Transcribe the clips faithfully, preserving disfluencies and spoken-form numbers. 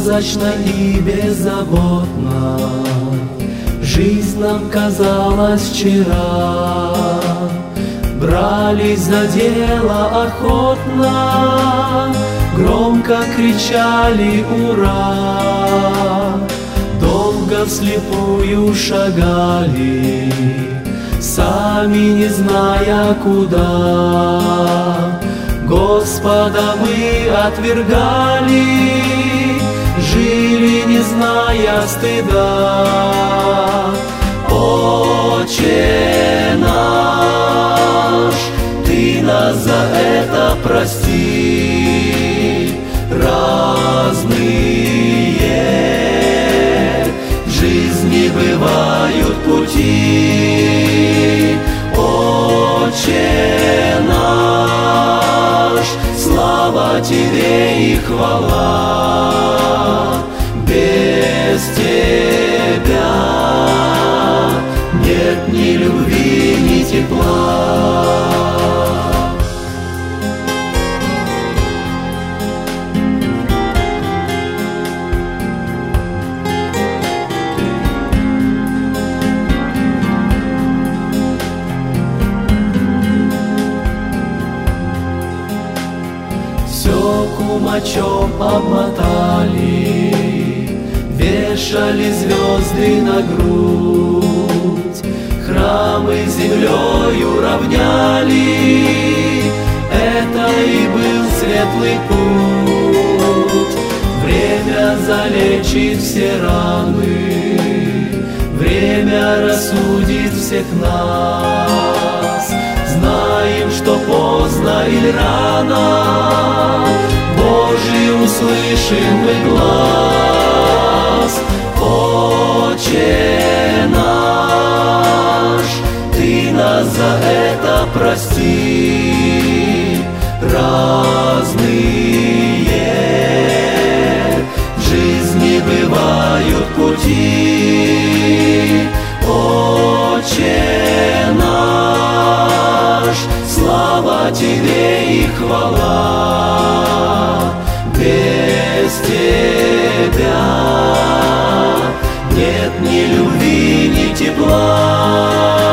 сказочно и беззаботно жизнь нам казалась вчера. Брались за дело охотно, громко кричали «Ура!». Долго вслепую шагали, сами не зная куда. Господа мы отвергали, жили не зная стыда. Отче наш, Ты нас за это прости. Разные в жизни бывают пути. Отче наш, слава Тебе и хвала. Без Тебя нет ни любви, ни тепла. Все кумачом обмотали, вешали звезды на грудь, храмы землею равняли. Это и был светлый путь. Время залечит все раны, время рассудит всех нас. Знаем, что поздно или рано Божий услышим мы глаз. Отче наш, Ты нас за это прости. Разные в жизни бывают пути. Отче наш, слава Тебе и хвала. Без Тебя нет ни любви, ни тепла.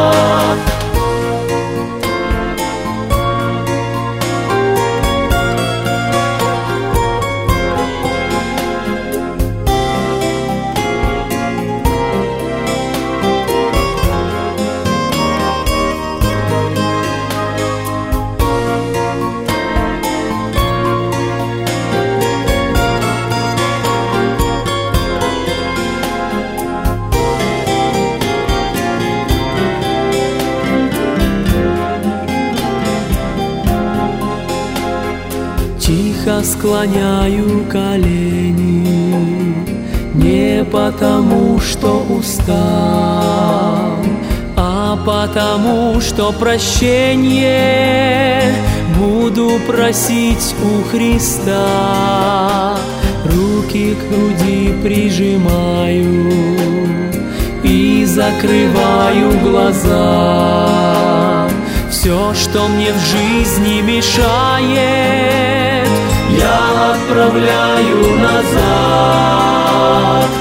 Тихо склоняю колени, не потому, что устал, а потому, что прощение буду просить у Христа. Руки к груди прижимаю и закрываю глаза. Все, что мне в жизни мешает, я отправляю назад.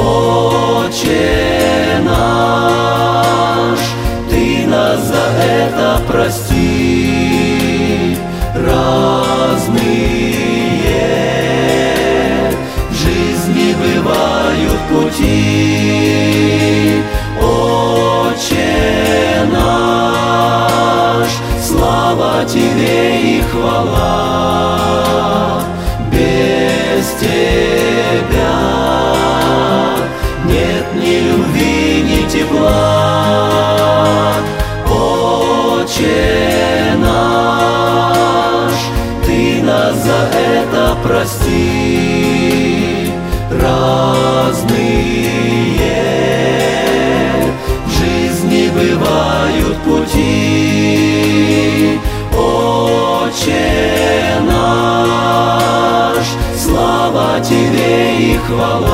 Отче наш, Ты нас за это прости. Разные в жизни бывают пути. Отче наш, слава Тебе и хвала. Без Тебя нет ни любви, ни тепла. Отче наш, Ты нас за это прости. Разные в жизни бывают пути. Отче наш, слава Тебе и хвала.